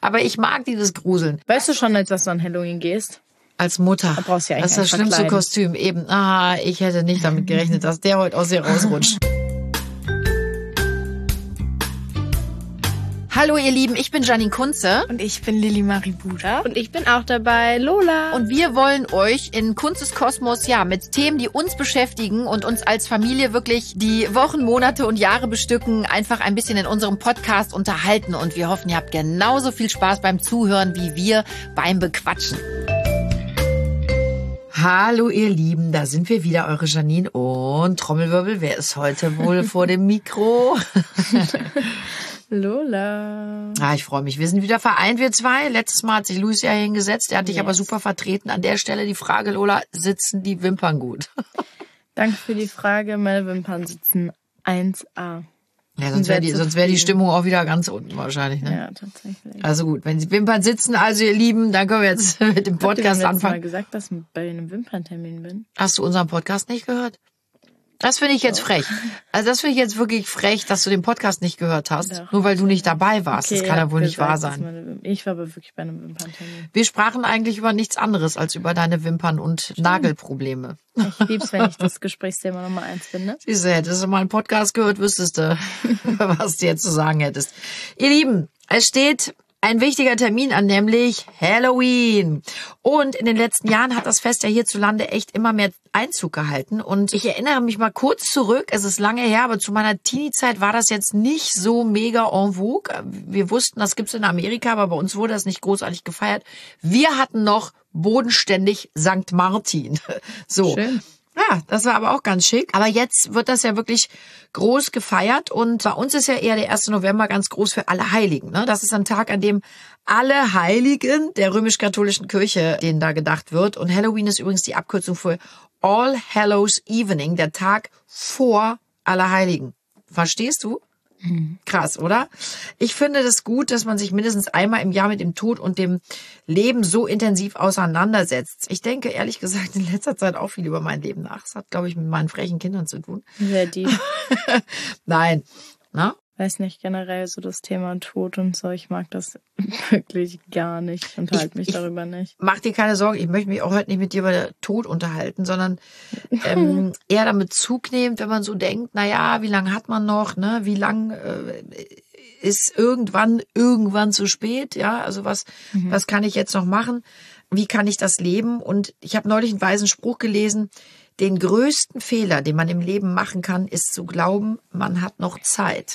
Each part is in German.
Aber ich mag dieses Gruseln. Weißt du schon, als dass du an Halloween gehst? Als Mutter. Da brauchst du ja das ist eigentlich das schlimmste verkleiden. Kostüm. Eben. Ich hätte nicht damit gerechnet, dass der heute aus ihr rausrutscht. Hallo ihr Lieben, ich bin Janine Kunze. Und ich bin Lilly Marie Buda. Und ich bin auch dabei, Lola. Und wir wollen euch in Kunzes Kosmos mit Themen, die uns beschäftigen und uns als Familie wirklich die Wochen, Monate und Jahre bestücken, einfach ein bisschen in unserem Podcast unterhalten. Und wir hoffen, ihr habt genauso viel Spaß beim Zuhören wie wir beim Bequatschen. Hallo ihr Lieben, da sind wir wieder, eure Janine und Trommelwirbel. Wer ist heute wohl vor dem Mikro? Lola. Ich freue mich. Wir sind wieder vereint, wir zwei. Letztes Mal hat sich Luis ja hingesetzt. Er hat dich aber super vertreten. An der Stelle die Frage, Lola, sitzen die Wimpern gut? Danke für die Frage. Meine Wimpern sitzen 1A. Ja, sonst wäre die Stimmung auch wieder ganz unten wahrscheinlich, ne? Ja, tatsächlich. Also gut, wenn die Wimpern sitzen, also ihr Lieben, dann können wir jetzt mit dem Podcast anfangen. Ich habe mal gesagt, dass ich bei einem Wimperntermin bin. Hast du unseren Podcast nicht gehört? Das finde ich jetzt frech. Also das finde ich jetzt wirklich frech, dass du den Podcast nicht gehört hast, Doch. Nur weil du nicht dabei warst. Okay, das kann ja wohl nicht wahr sein. Ich war aber wirklich bei einem Wimperntermin. Wir sprachen eigentlich über nichts anderes als über deine Wimpern und Nagelprobleme. Ich lieb's, wenn ich das Gesprächsthema Nummer 1 finde. Siehst du, hättest du mal einen Podcast gehört, wüsstest du, was du jetzt zu sagen hättest. Ihr Lieben, es steht ein wichtiger Termin an, nämlich Halloween. Und in den letzten Jahren hat das Fest ja hierzulande echt immer mehr Einzug gehalten. Und ich erinnere mich mal kurz zurück, es ist lange her, aber zu meiner Teenie-Zeit war das jetzt nicht so mega en vogue. Wir wussten, das gibt's in Amerika, aber bei uns wurde das nicht großartig gefeiert. Wir hatten noch bodenständig St. Martin. So. Schön. Ja, das war aber auch ganz schick. Aber jetzt wird das ja wirklich groß gefeiert. Und bei uns ist ja eher der 1. November ganz groß für alle Heiligen. Ne? Das ist ein Tag, an dem alle Heiligen der römisch-katholischen Kirche, denen da gedacht wird. Und Halloween ist übrigens die Abkürzung für All Hallows Evening, der Tag vor Allerheiligen. Verstehst du? Krass, oder? Ich finde das gut, dass man sich mindestens einmal im Jahr mit dem Tod und dem Leben so intensiv auseinandersetzt. Ich denke, ehrlich gesagt, in letzter Zeit auch viel über mein Leben nach. Das hat, glaube ich, mit meinen frechen Kindern zu tun. Sehr deep. Nein. Na? Weiß nicht, generell so das Thema Tod und so, ich mag das wirklich gar nicht. Ich unterhalte mich darüber nicht. Mach dir keine Sorgen, ich möchte mich auch heute nicht mit dir über den Tod unterhalten, sondern eher damit Bezug nehmen, wenn man so denkt, naja, wie lange hat man noch, ne? Wie lang ist irgendwann zu spät, ja? Also was kann ich jetzt noch machen? Wie kann ich das leben? Und ich habe neulich einen weisen Spruch gelesen, den größten Fehler, den man im Leben machen kann, ist zu glauben, man hat noch Zeit.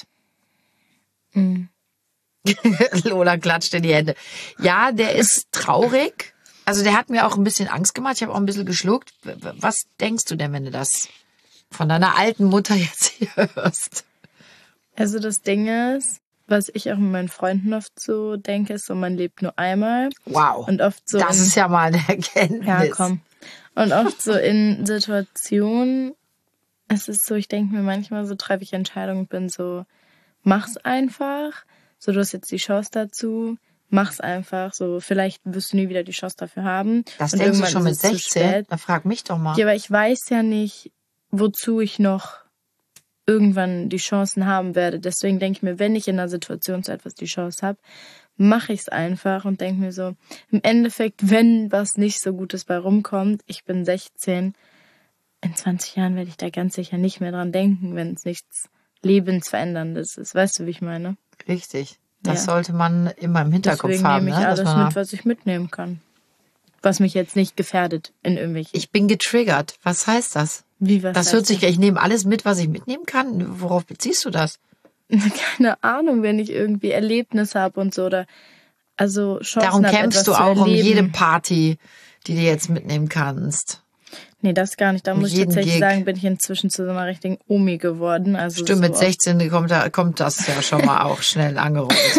Lola klatscht in die Hände. Ja, der ist traurig. Also der hat mir auch ein bisschen Angst gemacht. Ich habe auch ein bisschen geschluckt. Was denkst du denn, wenn du das von deiner alten Mutter jetzt hier hörst? Also das Ding ist, was ich auch mit meinen Freunden oft so denke, ist so, man lebt nur einmal. Wow, und oft so das ist ja mal eine Erkenntnis. Ja, komm. Und oft so in Situationen, es ist so, ich denke mir manchmal so, treffe ich Entscheidungen und bin so, mach's einfach. So, du hast jetzt die Chance dazu. Mach's einfach. So, vielleicht wirst du nie wieder die Chance dafür haben. Das und denkst du schon ist mit es zu 16? spät. Da frag mich doch mal. Ja, aber ich weiß ja nicht, wozu ich noch irgendwann die Chancen haben werde. Deswegen denke ich mir, wenn ich in einer Situation zu etwas die Chance habe, mache ich es einfach und denke mir so, im Endeffekt, wenn was nicht so Gutes bei rumkommt, ich bin 16, in 20 Jahren werde ich da ganz sicher nicht mehr dran denken, wenn es nichts Lebensveränderndes ist. Weißt du, wie ich meine? Richtig. Das sollte man immer im Hinterkopf Deswegen haben. nehme ich alles man mit, was ich mitnehmen kann. Was mich jetzt nicht gefährdet in irgendwelchen... Ich bin getriggert. Was heißt das? Wie, was das heißt hört sich, ich nehme alles mit, was ich mitnehmen kann. Worauf beziehst du das? Keine Ahnung, wenn ich irgendwie Erlebnisse habe und so. Oder also Chancen Darum hab, kämpfst du etwas auch zu um erleben. jede Party, die du jetzt mitnehmen kannst. Nee, das gar nicht. Da muss ich tatsächlich Gig. sagen, bin ich inzwischen zu so einer richtigen Omi geworden. Also Stimmt, so mit 16 kommt das ja schon mal auch schnell angerollt.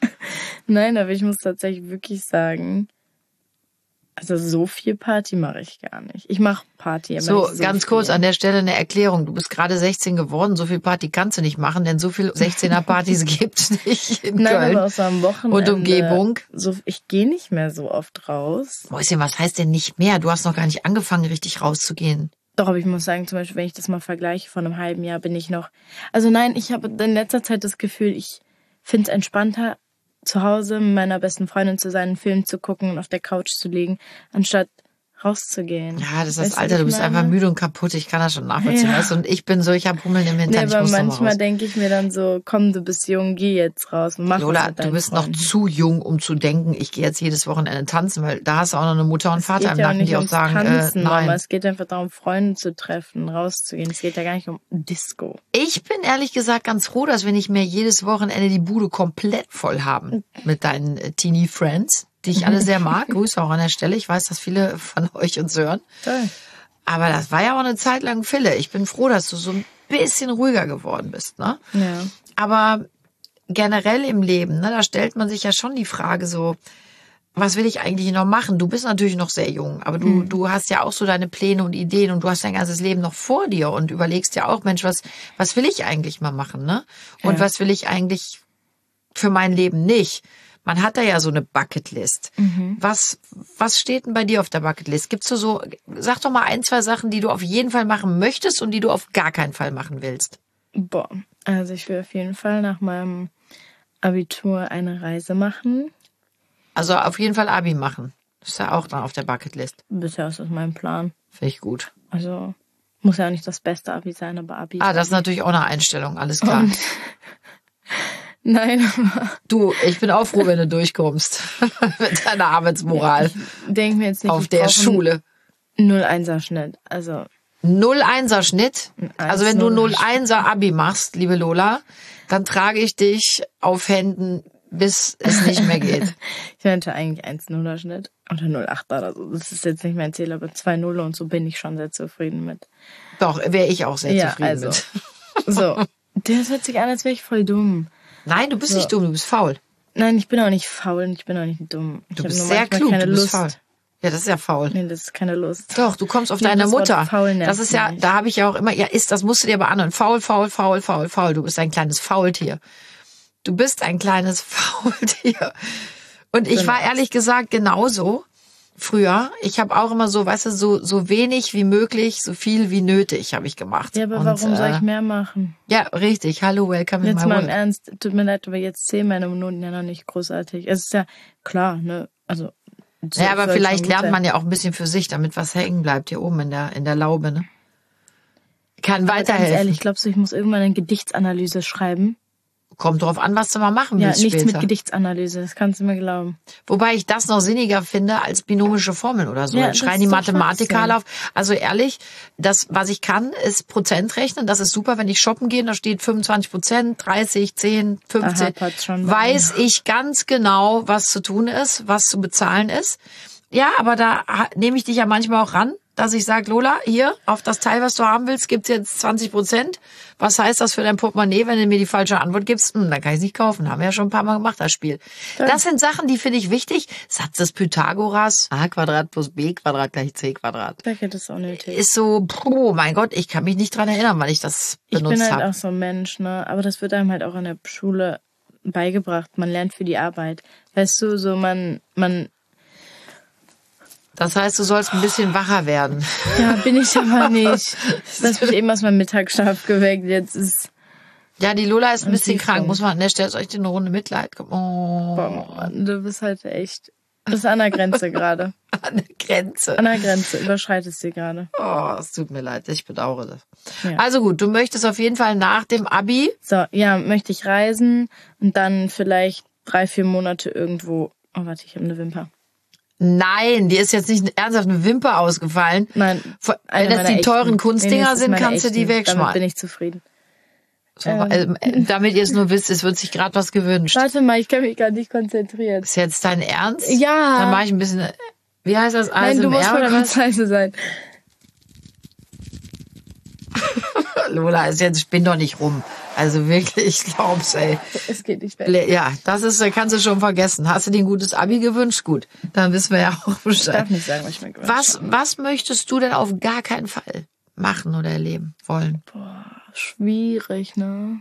Nein, aber ich muss tatsächlich wirklich sagen, also so viel Party mache ich gar nicht. Ich mache Party. Aber So, nicht ganz viel. kurz an der Stelle eine Erklärung. Du bist gerade 16 geworden, so viel Party kannst du nicht machen, denn so viel 16er-Partys gibt's nicht in Nein, Köln aber auch so am Wochenende. und Umgebung. So, ich gehe nicht mehr so oft raus. Mäuschen, was heißt denn nicht mehr? Du hast noch gar nicht angefangen, richtig rauszugehen. Doch, aber ich muss sagen, zum Beispiel, wenn ich das mal vergleiche, vor einem halben Jahr bin ich noch... Also nein, ich habe in letzter Zeit das Gefühl, ich finde es entspannter, zu Hause mit meiner besten Freundin zu sein, einen Film zu gucken und auf der Couch zu liegen, anstatt rauszugehen. Ja, das ist das Weißt du, Alter, was du ich bist meine? einfach müde und kaputt. Ich kann das schon nachvollziehen. Ja. Weißt du? Und ich bin so, ich habe Hummeln im Hintern, ich aber muss noch mal manchmal raus. denke ich mir dann so, komm, du bist jung, geh jetzt raus und mach was Lola, mit du deinen bist Freunden. noch zu jung, um zu denken, ich gehe jetzt jedes Wochenende tanzen, weil da hast du auch noch eine Mutter und Es Vater geht im ja auch Nacken, nicht die auch ums sagen, Tanzen, nein. Mama. Es geht einfach darum, Freunde zu treffen, rauszugehen. Es geht ja gar nicht um Disco. Ich bin ehrlich gesagt ganz froh, dass wir nicht mehr jedes Wochenende die Bude komplett voll haben mit deinen Teenie Friends, die ich alle sehr mag. Grüße auch an der Stelle. Ich weiß, dass viele von euch uns hören. Toll. Aber das war ja auch eine Zeit lang Fille. Ich bin froh, dass du so ein bisschen ruhiger geworden bist, ne? Ja. Aber generell im Leben, ne, da stellt man sich ja schon die Frage so, was will ich eigentlich noch machen? Du bist natürlich noch sehr jung, aber du hast ja auch so deine Pläne und Ideen und du hast dein ganzes Leben noch vor dir und überlegst ja auch, Mensch, was will ich eigentlich mal machen, ne? Und Ja. was will ich eigentlich für mein Leben nicht? Man hat da ja so eine Bucketlist. Was steht denn bei dir auf der Bucketlist? Gibt's so, sag doch mal 1, 2 Sachen, die du auf jeden Fall machen möchtest und die du auf gar keinen Fall machen willst. Boah, also ich will auf jeden Fall nach meinem Abitur eine Reise machen. Also auf jeden Fall Abi machen. Das ist ja auch dann auf der Bucketlist. Bisher ist das mein Plan. Finde ich gut. Also muss ja auch nicht das beste Abi sein, aber Abi. Ah, das ist natürlich auch eine Einstellung, alles klar. Und nein, aber Du, ich bin auch froh, wenn du durchkommst mit deiner Arbeitsmoral denk mir jetzt nicht, auf ich der brauche Schule. 0,1er Schnitt. Also 0,1er Schnitt. Ein Also wenn du 1,0er 0,1er Abi machst, liebe Lola, dann trage ich dich auf Händen, bis es nicht mehr geht. ich meinte eigentlich 1,0er Schnitt oder 0,8er oder so. Das ist jetzt nicht mein Ziel, aber 2,0 und so bin ich schon sehr zufrieden mit. Doch, wäre ich auch sehr zufrieden mit. So. Das hört sich an, als wäre ich voll dumm. Nein, du bist nicht dumm, du bist faul. Nein, ich bin auch nicht faul und ich bin auch nicht dumm. Ich Du hab bist nur sehr manchmal klug, keine du bist Lust. faul. Ja, das ist ja faul. Nee, das ist keine Lust. Doch, du kommst auf Nee, deine das Wort Mutter. faul nervt Das ist ja, mich. da habe ich ja auch immer, ja, das musst du dir aber anhören. Faul, faul, faul, faul, faul. Du bist ein kleines Faultier. Du bist ein kleines Faultier. Und ich war ehrlich gesagt genauso früher. Ich habe auch immer so, weißt du, so wenig wie möglich, so viel wie nötig habe ich gemacht. Ja, aber Und, warum soll ich mehr machen? Ja, richtig. Hallo, welcome in Jetzt my mal im world. Ernst, tut mir leid, aber jetzt zählen meine Minuten ja noch nicht großartig. Es ist ja klar, ne? Also. Ja, aber soll vielleicht schon gut lernt sein. man ja auch ein bisschen für sich, damit was hängen bleibt hier oben in der Laube, ne? Kann Ganz weiterhelfen. ehrlich, glaubst du, ich muss irgendwann eine Gedichtsanalyse schreiben? Kommt drauf an, was du mal machen Ja, willst nichts später. mit Gedichtsanalyse, das kannst du mir glauben. Wobei ich das noch sinniger finde als binomische Formeln oder so. Ja, Dann das schreien ist die doch Mathematiker Schwachsinn. auf. Also ehrlich, das, was ich kann, ist Prozent rechnen. Das ist super, wenn ich shoppen gehe, da steht 25%, 30, 10, 15. hapert's schon bei Weiß ich ganz genau, was zu tun ist, was zu bezahlen ist. Ja, aber da nehme ich dich ja manchmal auch ran, dass ich sage, Lola, hier, auf das Teil, was du haben willst, gibt's jetzt 20%. Was heißt das für dein Portemonnaie, wenn du mir die falsche Antwort gibst? Dann kann ich es nicht kaufen. Haben wir ja schon ein paar Mal gemacht, das Spiel. Das sind Sachen, die finde ich wichtig. Satz des Pythagoras, a Quadrat plus b Quadrat gleich c Quadrat. Da geht es auch nötig. Ist so, oh mein Gott, ich kann mich nicht dran erinnern, weil ich das Ich bin benutzt halt habe. auch so ein Mensch, ne? Aber das wird einem halt auch in der Schule beigebracht. Man lernt für die Arbeit. Weißt du, so man, Das heißt, du sollst ein bisschen wacher werden. ja, bin ich aber nicht. Das wird eben aus meinem Mittagsschlaf geweckt. Jetzt ist, Ja, die Lola ist ein bisschen siehst du. krank, muss man an der Stelle, soll ich dir eine Runde Mitleid? Oh, boah, Mann, du bist halt echt, das ist an der Grenze gerade. an der Grenze. An der Grenze, überschreitest sie gerade. Oh, es tut mir leid, ich bedauere das. Ja. Also gut, du möchtest auf jeden Fall nach dem Abi. So, ja, möchte ich reisen und dann vielleicht 3-4 Monate irgendwo, oh warte, ich habe eine Wimper. Nein, dir ist jetzt nicht ernsthaft eine Wimper ausgefallen. Nein, Wenn eine das meiner die echten. teuren Kunstdinger das ist sind, meine kannst du die echten. Damit bin wegschmeißen. ich zufrieden. So, damit ihr es nur wisst, es wird sich gerade was gewünscht. Warte mal, ich kann mich gar nicht konzentrieren. Ist jetzt dein Ernst? Ja. Dann mache ich ein bisschen, wie heißt das? Nein, du musst mal was leise sein. Lola, ist jetzt, spinn doch nicht rum. Also wirklich, ich glaub's, ey. Es geht nicht weg. Ja, das ist, kannst du schon vergessen. Hast du dir ein gutes Abi gewünscht? Gut, dann wissen wir ja auch Ich Bescheid. darf nicht sagen, was ich mir gewünscht habe. Was möchtest du denn auf gar keinen Fall machen oder erleben wollen? Boah, schwierig, ne?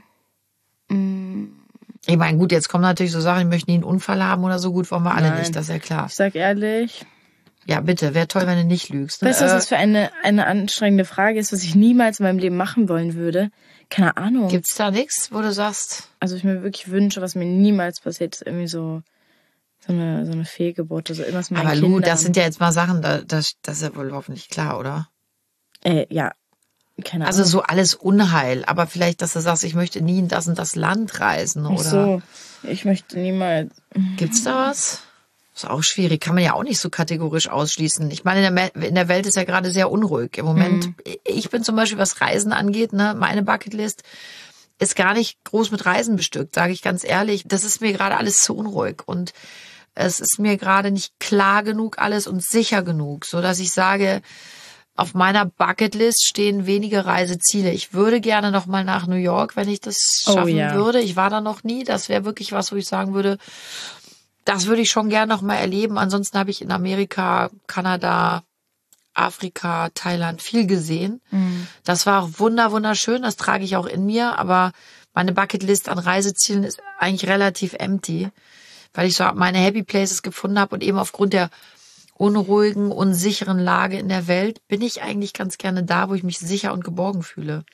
Ich meine, gut, jetzt kommen natürlich so Sachen, ich möchte nie einen Unfall haben oder so, gut wollen wir alle Nein. nicht, das ist ja klar. Ich sag ehrlich, Ja, bitte, wäre toll, wenn du nicht lügst. Ne? Weißt du, was das für eine anstrengende Frage ist, was ich niemals in meinem Leben machen wollen würde? Keine Ahnung. Gibt's da nichts, wo du sagst? Also ich mir wirklich wünsche, was mir niemals passiert, ist irgendwie so eine Fehlgeburt oder so irgendwas mit meinen Aber Kindern. Lu, das sind ja jetzt mal Sachen, das ist ja wohl hoffentlich klar, oder? Ja, keine Ahnung. Also so alles Unheil, aber vielleicht, dass du sagst, ich möchte nie in das und das Land reisen, oder? Ach so, ich möchte niemals. Gibt's da was? Ist auch schwierig, kann man ja auch nicht so kategorisch ausschließen. Ich meine, in der Welt ist ja gerade sehr unruhig. Im Moment, ich bin zum Beispiel, was Reisen angeht, ne, meine Bucketlist ist gar nicht groß mit Reisen bestückt, sage ich ganz ehrlich. Das ist mir gerade alles zu unruhig und es ist mir gerade nicht klar genug alles und sicher genug, so dass ich sage, auf meiner Bucketlist stehen wenige Reiseziele. Ich würde gerne noch mal nach New York, wenn ich das schaffen würde. Ich war da noch nie. Das wäre wirklich was, wo ich sagen würde, das würde ich schon gerne noch mal erleben. Ansonsten habe ich in Amerika, Kanada, Afrika, Thailand viel gesehen. Das war auch wunderschön. Das trage ich auch in mir. Aber meine Bucketlist an Reisezielen ist eigentlich relativ empty, weil ich so meine Happy Places gefunden habe und eben aufgrund der unruhigen, unsicheren Lage in der Welt bin ich eigentlich ganz gerne da, wo ich mich sicher und geborgen fühle.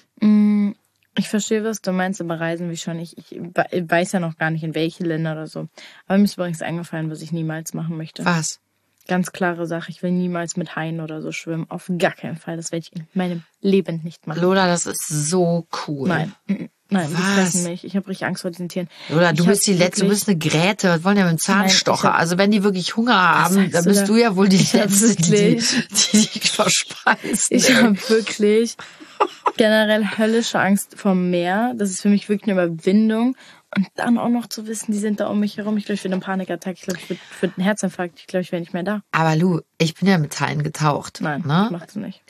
Ich verstehe, was du meinst, aber Reisen wie schon. Ich weiß ja noch gar nicht, in welche Länder oder so. Aber mir ist übrigens eingefallen, was ich niemals machen möchte. Was? Ganz klare Sache, ich will niemals mit Haien oder so schwimmen. Auf gar keinen Fall. Das werde ich in meinem Leben nicht machen. Lola, das ist so cool. Nein, die fressen mich. Ich habe richtig Angst vor diesen Tieren. Lola, du bist die Letzte, du bist eine Gräte. Was wollen ja mit dem Zahnstocher? Also wenn die wirklich Hunger haben, dann bist du ja wohl die Letzte, die dich verspeist. Ich habe wirklich generell höllische Angst vom Meer. Das ist für mich wirklich eine Überwindung. Und dann auch noch zu wissen, die sind da um mich herum. Ich glaube, ich würde einen Panikattack. Ich glaube, ich würde einen Herzinfarkt. Ich glaube, ich wäre nicht mehr da. Aber Lu, ich bin ja mit Haien getaucht. Nein, ne? macht es nicht.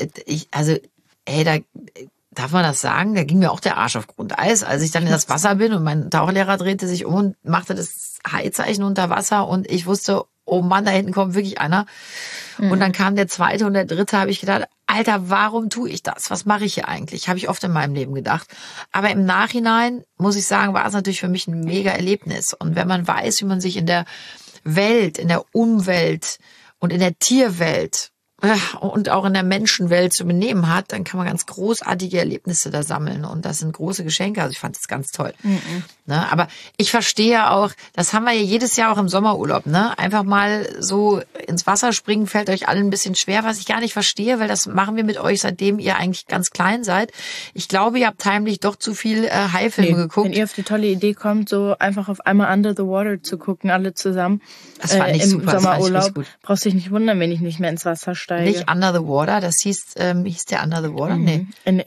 Darf man das sagen? Da ging mir auch der Arsch auf Grundeis, als ich dann in das Wasser bin und mein Tauchlehrer drehte sich um und machte das Hai-Zeichen unter Wasser und ich wusste, oh Mann, da hinten kommt wirklich einer. Und dann kam der zweite und der dritte, habe ich gedacht, Alter, warum tue ich das? Was mache ich hier eigentlich? Habe ich oft in meinem Leben gedacht. Aber im Nachhinein, muss ich sagen, war es natürlich für mich ein mega Erlebnis. Und wenn man weiß, wie man sich in der Welt, in der Umwelt und in der Tierwelt und auch in der Menschenwelt zu benehmen hat, dann kann man ganz großartige Erlebnisse da sammeln. Und das sind große Geschenke. Also ich fand das ganz toll. Ne? Aber ich verstehe auch, das haben wir ja jedes Jahr auch im Sommerurlaub. Ne? Einfach mal so ins Wasser springen fällt euch allen ein bisschen schwer, was ich gar nicht verstehe, weil das machen wir mit euch, seitdem ihr eigentlich ganz klein seid. Ich glaube, ihr habt heimlich doch zu viel Haifilme geguckt. Wenn ihr auf die tolle Idee kommt, so einfach auf einmal Under the Water zu gucken, alle zusammen das fand ich im super, Sommerurlaub, brauchst dich nicht wundern, wenn ich nicht mehr ins Wasser steige. Nicht Under the Water, das hieß der Under the Water? Nee. In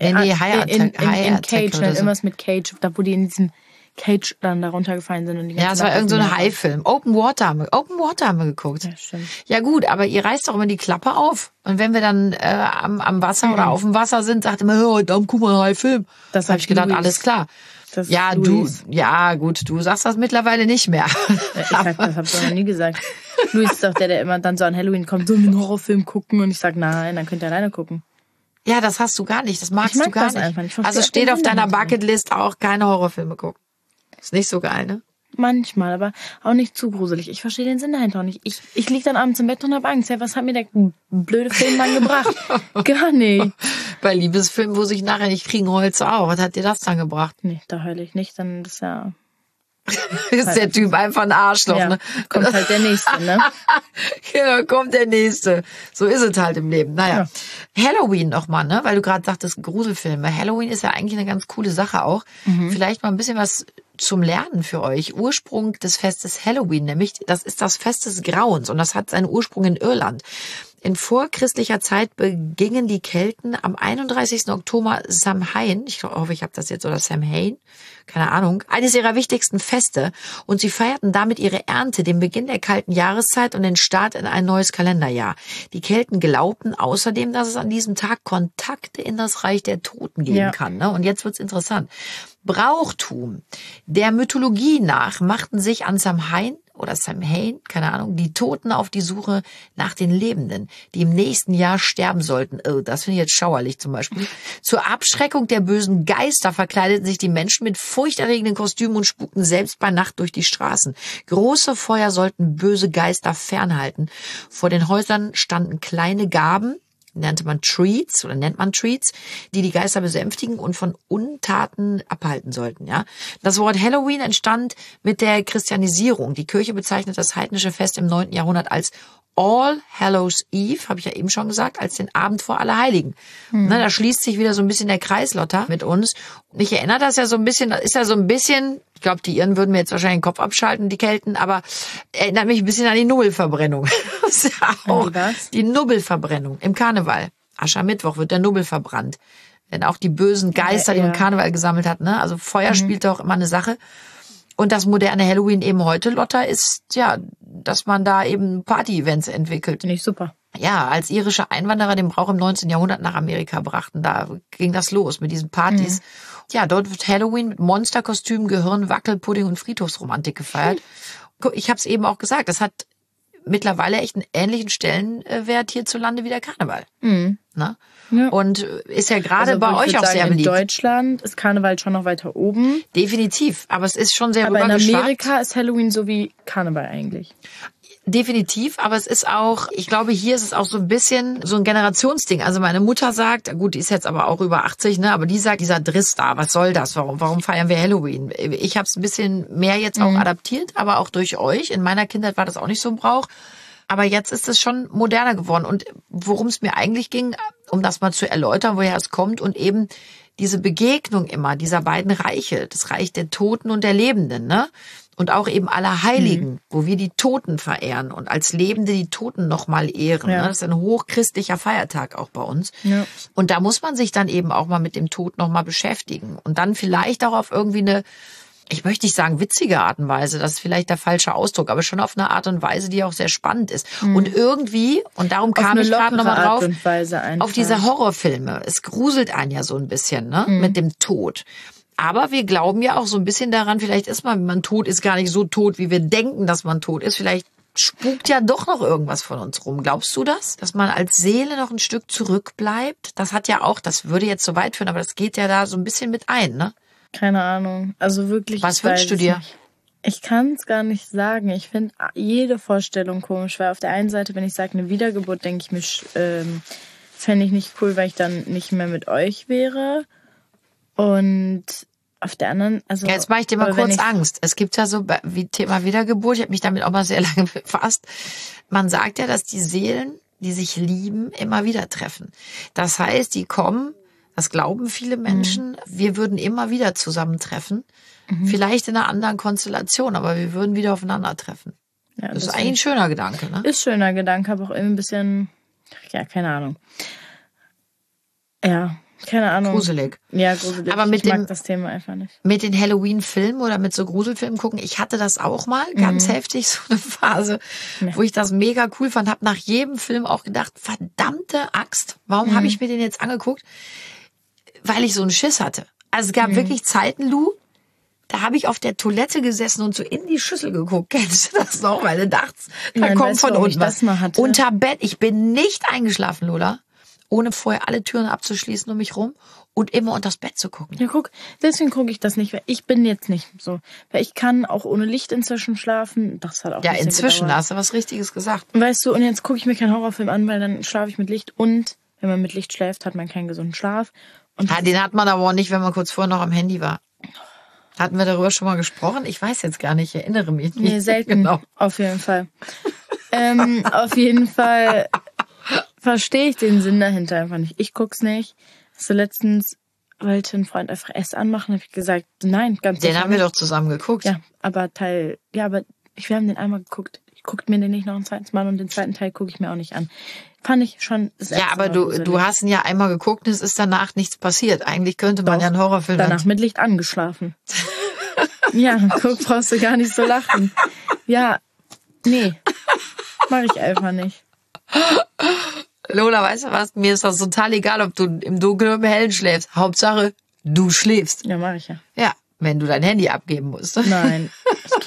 Cage, so. Irgendwas mit Cage, da wo die in diesem Cage dann da runtergefallen sind. Und die ja, es war irgend so ein Haifilm. Open Water haben wir geguckt. Ja, stimmt. Ja gut, aber ihr reißt doch immer die Klappe auf. Und wenn wir dann am Wasser oder auf dem Wasser sind, sagt immer, oh, da guck mal, Haifilm. Das habe ich gedacht, Louis. Alles klar. Ja, du sagst das mittlerweile nicht mehr. Das hab ich noch nie gesagt. Louis ist doch der immer dann so an Halloween kommt, so einen Horrorfilm gucken und ich sag, nein, dann könnt ihr alleine gucken. Ja, das hast du gar nicht, das magst du gar nicht. Einfach nicht. Also steht auf deiner Bucketlist auch keine Horrorfilme gucken. Ist nicht so geil, ne? Manchmal, aber auch nicht zu gruselig. Ich verstehe den Sinn dahinter auch nicht. Ich lieg dann abends im Bett und hab Angst. Ja, was hat mir der blöde Film dann gebracht? Gar nicht. Bei Liebesfilmen, wo sich nachher nicht kriegen, Holz auch. Was hat dir das dann gebracht? Nee, da heule ich nicht, dann ist ja... ist der Typ einfach ein Arschloch, ja, ne? Kommt halt der Nächste, ne? Genau, kommt der Nächste. So ist es halt im Leben. Naja. Ja. Halloween nochmal, ne? Weil du gerade sagtest, Gruselfilme. Halloween ist ja eigentlich eine ganz coole Sache auch. Vielleicht mal ein bisschen was zum Lernen für euch. Ursprung des Festes Halloween, nämlich, das ist das Fest des Grauens und das hat seinen Ursprung in Irland. In vorchristlicher Zeit begingen die Kelten am 31. Oktober Samhain, ich hoffe, ich habe das jetzt, oder Samhain, keine Ahnung, eines ihrer wichtigsten Feste und sie feierten damit ihre Ernte, den Beginn der kalten Jahreszeit und den Start in ein neues Kalenderjahr. Die Kelten glaubten außerdem, dass es an diesem Tag Kontakte in das Reich der Toten geben kann. Ne? Und jetzt wird's interessant. Brauchtum. Der Mythologie nach machten sich an Samhain oder Samhain, keine Ahnung, die Toten auf die Suche nach den Lebenden, die im nächsten Jahr sterben sollten. Oh, das finde ich jetzt schauerlich zum Beispiel. Zur Abschreckung der bösen Geister verkleideten sich die Menschen mit furchterregenden Kostümen und spukten selbst bei Nacht durch die Straßen. Große Feuer sollten böse Geister fernhalten. Vor den Häusern standen kleine Gaben, nennt man Treats, die die Geister besänftigen und von Untaten abhalten sollten, ja. Das Wort Halloween entstand mit der Christianisierung. Die Kirche bezeichnet das heidnische Fest im 9. Jahrhundert als All Hallows Eve, habe ich ja eben schon gesagt, als den Abend vor Allerheiligen. Ne, da schließt sich wieder so ein bisschen der Kreis, Lotta, mit uns. Und ich erinnere das ja so ein bisschen, ich glaube, die Iren würden mir jetzt wahrscheinlich den Kopf abschalten, die Kelten, aber erinnert mich ein bisschen an die Nubbelverbrennung. Das ist ja auch die Nubbelverbrennung im Karneval. Aschermittwoch wird der Nubbel verbrannt. Wenn auch die bösen Geister, die im Karneval gesammelt hat, ne? Also Feuer spielt auch immer eine Sache. Und das moderne Halloween eben heute, Lotta, ist ja, dass man da eben Party-Events entwickelt. Finde ich super. Ja, als irische Einwanderer den Brauch im 19. Jahrhundert nach Amerika brachten, da ging das los mit diesen Partys. Ja, dort wird Halloween mit Monsterkostümen, Gehirn, Wackelpudding und Friedhofsromantik gefeiert. Ich habe es eben auch gesagt, das hat mittlerweile echt einen ähnlichen Stellenwert hierzulande wie der Karneval. Na? Ja. Und ist ja gerade bei euch auch sehr beliebt. In Deutschland ist Karneval schon noch weiter oben. Definitiv, aber es ist schon sehr rübergeschwappt. Aber in Amerika ist Halloween so wie Karneval eigentlich. Definitiv, aber es ist auch, ich glaube, hier ist es auch so ein bisschen so ein Generationsding. Also meine Mutter sagt, gut, die ist jetzt aber auch über 80, ne, aber die sagt, dieser Driss da, was soll das? Warum feiern wir Halloween? Ich habe es ein bisschen mehr jetzt auch adaptiert, aber auch durch euch. In meiner Kindheit war das auch nicht so ein Brauch. Aber jetzt ist es schon moderner geworden. Und worum es mir eigentlich ging, um das mal zu erläutern, woher es kommt und eben diese Begegnung immer dieser beiden Reiche, das Reich der Toten und der Lebenden, ne? Und auch eben Allerheiligen, wo wir die Toten verehren und als Lebende die Toten nochmal ehren. Ja. Das ist ein hochchristlicher Feiertag auch bei uns. Ja. Und da muss man sich dann eben auch mal mit dem Tod nochmal beschäftigen. Und dann vielleicht auch auf irgendwie eine, ich möchte nicht sagen witzige Art und Weise, das ist vielleicht der falsche Ausdruck, aber schon auf eine Art und Weise, die auch sehr spannend ist. Und irgendwie, und darum kam ich gerade nochmal drauf, auf diese Horrorfilme. Es gruselt einen ja so ein bisschen, ne, mit dem Tod. Aber wir glauben ja auch so ein bisschen daran, vielleicht ist man, wenn man tot ist, gar nicht so tot, wie wir denken, dass man tot ist. Vielleicht spukt ja doch noch irgendwas von uns rum. Glaubst du das? Dass man als Seele noch ein Stück zurückbleibt? Das hat ja auch, das würde jetzt so weit führen, aber das geht ja da so ein bisschen mit ein, ne? Keine Ahnung. Also wirklich. Was wünschst du dir? Nicht. Ich kann es gar nicht sagen. Ich finde jede Vorstellung komisch, weil auf der einen Seite, wenn ich sage eine Wiedergeburt, denke ich mir, fände ich nicht cool, weil ich dann nicht mehr mit euch wäre. Und auf der anderen, also... Ja, jetzt mache ich dir mal kurz Angst. Es gibt ja so wie Thema Wiedergeburt, ich habe mich damit auch mal sehr lange befasst. Man sagt ja, dass die Seelen, die sich lieben, immer wieder treffen. Das heißt, die kommen, das glauben viele Menschen, wir würden immer wieder zusammentreffen. Vielleicht in einer anderen Konstellation, aber wir würden wieder aufeinandertreffen. Ja, das ist eigentlich ein schöner Gedanke, ne? Ist schöner Gedanke, aber auch irgendwie ein bisschen, ja, keine Ahnung. Ja, keine Ahnung. Gruselig. Ja, gruselig. Aber ich mag das Thema einfach nicht. Mit den Halloween-Filmen oder mit so Gruselfilmen gucken, ich hatte das auch mal, ganz heftig, so eine Phase, wo ich das mega cool fand, habe nach jedem Film auch gedacht, verdammte Axt, warum habe ich mir den jetzt angeguckt? Weil ich so einen Schiss hatte. Also es gab wirklich Zeiten, Lou, da habe ich auf der Toilette gesessen und so in die Schüssel geguckt. Kennst du das noch? Weil du dachtest, da kommt von unten was. Unter Bett. Ich bin nicht eingeschlafen, Lola, ohne vorher alle Türen abzuschließen um mich rum und immer unter das Bett zu gucken. Ja, guck, deswegen gucke ich das nicht. Weil ich bin jetzt nicht so. Weil ich kann auch ohne Licht inzwischen schlafen. Das hat auch ja, inzwischen, da hast du was Richtiges gesagt. Weißt du, und jetzt gucke ich mir keinen Horrorfilm an, weil dann schlafe ich mit Licht. Und wenn man mit Licht schläft, hat man keinen gesunden Schlaf. Und ja, den hat man aber auch nicht, wenn man kurz vorher noch am Handy war. Hatten wir darüber schon mal gesprochen? Ich weiß jetzt gar nicht, ich erinnere mich nicht. Nee, selten. Genau. Auf jeden Fall. Auf jeden Fall verstehe ich den Sinn dahinter einfach nicht. Ich guck's nicht. So letztens wollte ein Freund einfach S anmachen, habe ich gesagt, nein, ganz sicher. Den haben wir doch zusammen geguckt. Ja, aber wir haben den einmal geguckt. Ich gucke mir den nicht noch ein zweites Mal und den zweiten Teil gucke ich mir auch nicht an. Fand ich schon. Ja, aber du hast ihn ja einmal geguckt und es ist danach nichts passiert. Eigentlich könnte man ja einen Horrorfilm. Danach mit Licht angeschlafen. Ja, guck, brauchst du gar nicht so lachen. Ja, nee, mach ich einfach nicht. Lola, weißt du was? Mir ist das total egal, ob du im Dunkeln oder im Hellen schläfst. Hauptsache, du schläfst. Ja, mach ich ja. Ja, wenn du dein Handy abgeben musst. Nein, ich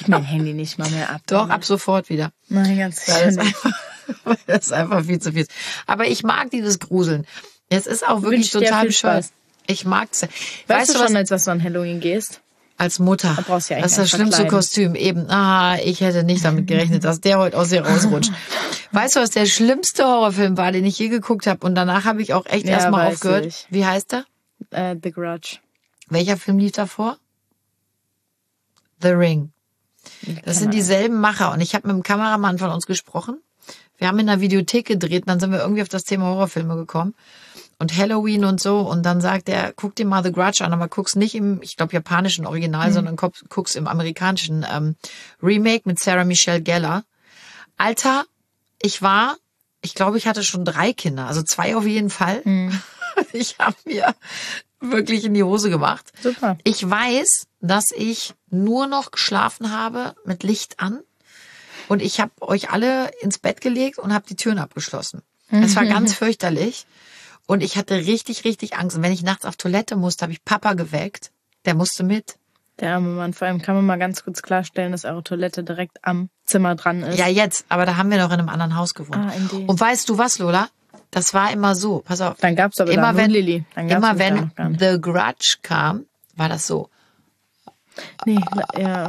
ich mein Handy nicht mal mehr ab. Doch, ab sofort wieder. Nein, ganz sicher nicht. Das ist einfach viel zu viel. Aber ich mag dieses Gruseln. Es ist auch wirklich Wünsch dir total viel bescheuert. Spaß. Ich mag's. Weißt du schon, als was du an Halloween gehst? Als Mutter. Da brauchst du ja das ist das eigentlich schlimmste verkleiden. Kostüm. Eben. Ich hätte nicht damit gerechnet, dass der heute aus dir rausrutscht. Weißt du, was der schlimmste Horrorfilm war, den ich je geguckt habe? Und danach habe ich auch echt erstmal weiß aufgehört. ich. Wie heißt der? The Grudge. Welcher Film lief davor? The Ring. Das sind dieselben Macher. Und ich habe mit dem Kameramann von uns gesprochen. Wir haben in einer Videothek gedreht und dann sind wir irgendwie auf das Thema Horrorfilme gekommen. Und Halloween und so. Und dann sagt er, guck dir mal The Grudge an, aber guck's nicht im, ich glaube, japanischen Original, sondern guck's im amerikanischen Remake mit Sarah Michelle Gellar. Alter, ich glaube, ich hatte schon 3 Kinder, also 2 auf jeden Fall. Ich habe mir wirklich in die Hose gemacht. Super. Ich weiß, dass ich nur noch geschlafen habe mit Licht an und ich habe euch alle ins Bett gelegt und habe die Türen abgeschlossen. Es war ganz fürchterlich und ich hatte richtig, richtig Angst. Und wenn ich nachts auf Toilette musste, habe ich Papa geweckt. Der musste mit. Der arme Mann. Vor allem kann man mal ganz kurz klarstellen, dass eure Toilette direkt am Zimmer dran ist. Ja, jetzt. Aber da haben wir noch in einem anderen Haus gewohnt. in dem. Und weißt du was, Lola? Das war immer so. Pass auf. Dann gab's aber immer da wenn, nur Lilly. Dann gab's immer mich da wenn noch gar nicht. The Grudge kam, war das so. Nee, ja.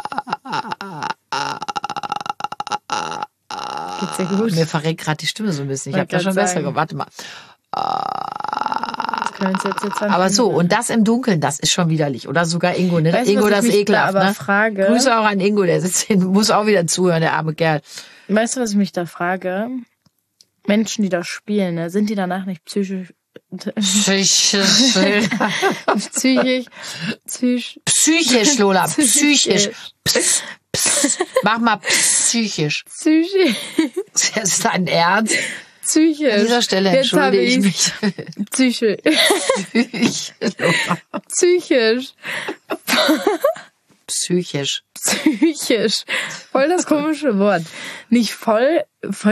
Geht's dir gut? Mir verreckt gerade die Stimme so ein bisschen. Ich habe Wollte da schon grad besser sagen. gemacht. Warte mal. Das können wir uns jetzt Aber so, und das im Dunkeln, das ist schon widerlich. Oder sogar Ingo, ne? Weißt du, Ingo, was das ich ist mich da ekelhaft, aber ne? frage? Grüße auch an Ingo, der sitzt hin, muss auch wieder zuhören, der arme Kerl. Weißt du, was ich mich da frage? Menschen, die das spielen, ne, sind die danach nicht psychisch, Psychisch, Lola, psychisch. Pss, pss. Mach mal psychisch. Das ist dein Ernst? Psychisch. An dieser Stelle Jetzt hab entschuldige ich ich's. mich. Psychisch. Psychisch. Psychisch. Psychisch. Psychisch. Voll das komische Wort. Nicht voll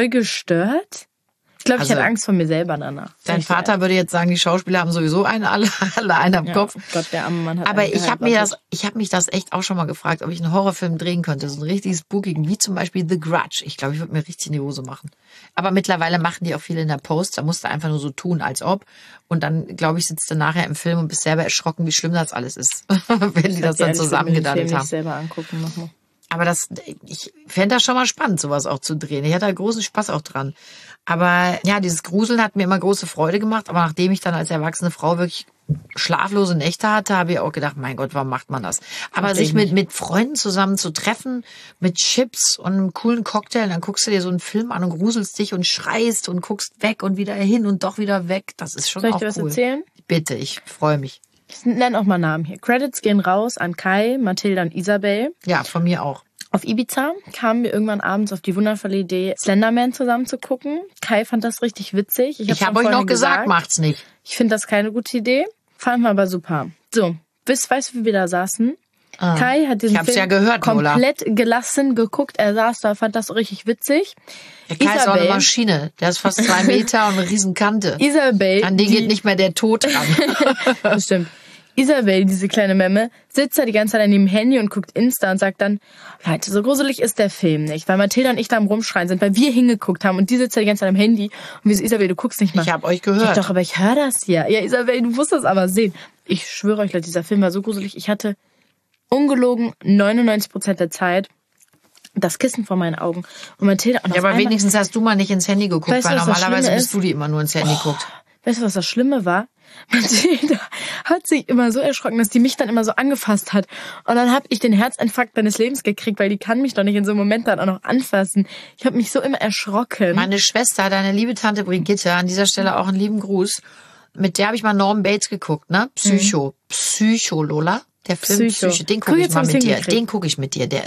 gestört? Ich glaube, ich Also, hatte Angst vor mir selber danach. Dein Vater würde jetzt sagen, die Schauspieler haben sowieso alle einen am Kopf. Oh Gott, der arme Mann hat Aber einen ich habe geheiratet. mich das echt auch schon mal gefragt, ob ich einen Horrorfilm drehen könnte. So einen richtig spookigen, wie zum Beispiel The Grudge. Ich glaube, ich würde mir richtig in die Hose machen. Aber mittlerweile machen die auch viele in der Post. Da musst du einfach nur so tun, als ob. Und dann, glaube ich, sitzt du nachher im Film und bist selber erschrocken, wie schlimm das alles ist. Wenn die das dann zusammengedaddelt haben. selber angucken nochmal. Aber ich fände das schon mal spannend, sowas auch zu drehen. Ich hatte da großen Spaß auch dran. Aber ja, dieses Gruseln hat mir immer große Freude gemacht. Aber nachdem ich dann als erwachsene Frau wirklich schlaflose Nächte hatte, habe ich auch gedacht, mein Gott, warum macht man das? Aber sich mit Freunden zusammen zu treffen, mit Chips und einem coolen Cocktail, dann guckst du dir so einen Film an und gruselst dich und schreist und guckst weg und wieder hin und doch wieder weg. Das ist schon Soll ich auch dir was cool. erzählen? Bitte, ich freue mich. Ich nenne auch mal Namen hier. Credits gehen raus an Kai, Mathilda und Isabel. Ja, von mir auch. Auf Ibiza kamen wir irgendwann abends auf die wundervolle Idee, Slenderman zusammen zu gucken. Kai fand das richtig witzig. Ich habe euch noch gesagt, macht's nicht. Ich finde das keine gute Idee. Fanden wir aber super. So, weißt du, wie wir da saßen? Kai hat diesen Ich hab's Film ja gehört, Lola. komplett gelassen geguckt. Er saß da, fand das richtig witzig. Der Kai ist auch eine Maschine. Der ist fast 2 Meter und eine Riesenkante. Isabel. An den geht nicht mehr der Tod ran. Das stimmt. Isabel, diese kleine Memme, sitzt da die ganze Zeit an dem Handy und guckt Insta und sagt dann, Leute, so gruselig ist der Film nicht, weil Mathilda und ich da am Rumschreien sind, weil wir hingeguckt haben und die sitzt da die ganze Zeit am Handy und wir so, Isabel, du guckst nicht mal. Ich habe euch gehört. Doch, aber ich höre das ja. Ja, Isabel, du musst das aber sehen. Ich schwöre euch, Leute, dieser Film war so gruselig. Ich hatte ungelogen 99% der Zeit das Kissen vor meinen Augen. Und Mathilda... Und ja, aber wenigstens hast du mal nicht ins Handy geguckt, Weißt du, weil was das normalerweise Schlimme bist ist? du die immer nur ins Handy guckt. Weißt du, was das Schlimme war? Mathilda hat sich immer so erschrocken, dass die mich dann immer so angefasst hat. Und dann habe ich den Herzinfarkt meines Lebens gekriegt, weil die kann mich doch nicht in so einem Moment dann auch noch anfassen. Ich habe mich so immer erschrocken. Meine Schwester, deine liebe Tante Brigitte, an dieser Stelle auch einen lieben Gruß. Mit der habe ich mal Norman Bates geguckt, ne? Psycho, Lola. Der Film Psycho. Den gucke ich mal mit dir. Den gucke ich mit dir. Der